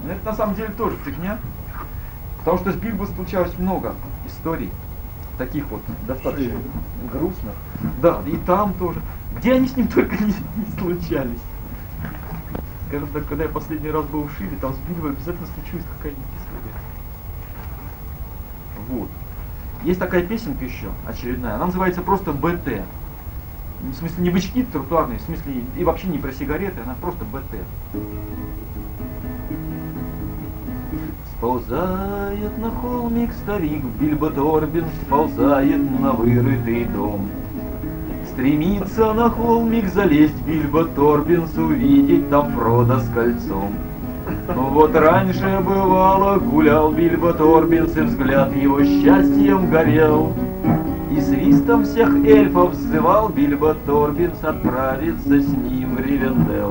Но это на самом деле тоже фигня. Потому что с Бильбо случалось много историй, таких вот достаточно грустных. Да, и там тоже. Где они с ним только не случались. Скажем так, когда я последний раз был в Шиле, там с Бильбо обязательно случилась какая-нибудь история. Вот. Есть такая песенка еще, очередная, она называется просто БТ. В смысле не бычки тротуарные, в смысле и вообще не про сигареты, она просто БТ. Сползает на холмик старик, Бильбо Торбин сползает на вырытый дом. Стремится на холмик залезть Бильбо Торбинс, увидеть там Фродо с кольцом. Вот раньше бывало гулял Бильбо Торбинс, и взгляд его счастьем горел. И свистом всех эльфов взывал Бильбо Торбинс отправиться с ним в Ривенделл.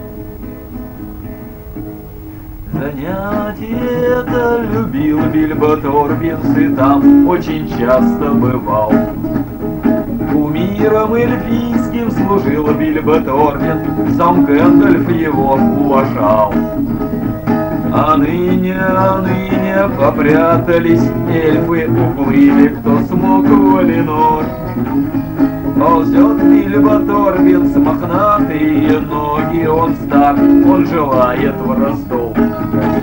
Занятие это любил Бильбо Торбинс, и там очень часто бывал. Кумиром эльфийским служил Бильбо Торбинс, сам Гэндальф его уважал. А ныне попрятались эльфы, уплыли кто смог в Валинор. Ползет Бильбо Торбинс, мохнатые ноги, он стар, он желает в Ростов.